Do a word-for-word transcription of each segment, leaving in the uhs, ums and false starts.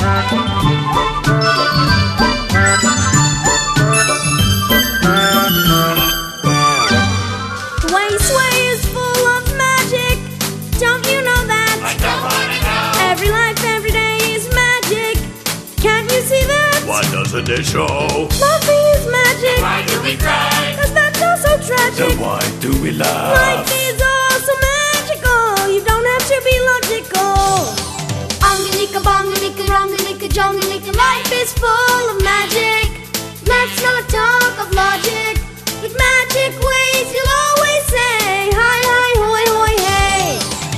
Why doesn't it show? Love is magic. Why do we cry? Cause that's also tragic. Then why do we laugh? Life is also magical. You don't have to be logical. Angalika, bongalika, rongalika, jongalika. Life is full of magic. Let's not talk of logic. With magic ways you'll always say hi, hi, hoy, hoy, hey.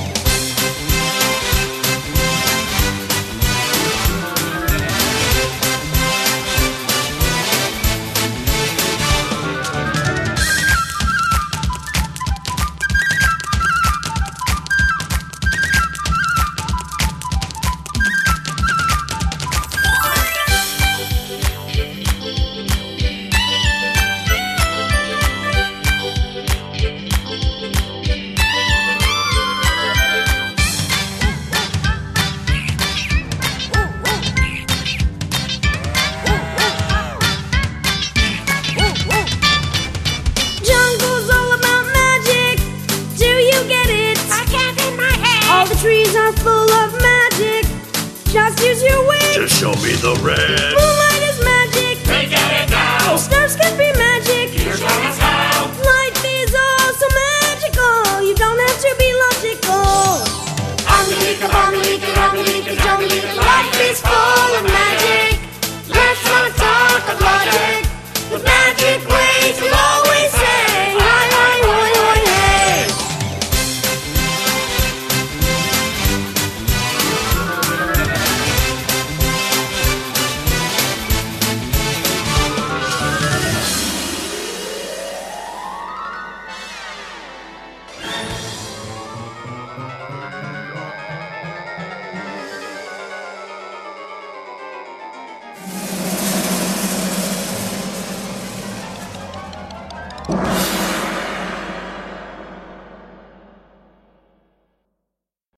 Trees are full of magic. Just use your wings. Just show me the red. Moonlight is magic. We get it now. Stars can be magic. You show us how. Life is also magical. You don't have to be logical. Angalika, bongalika, rongalika, jongalika.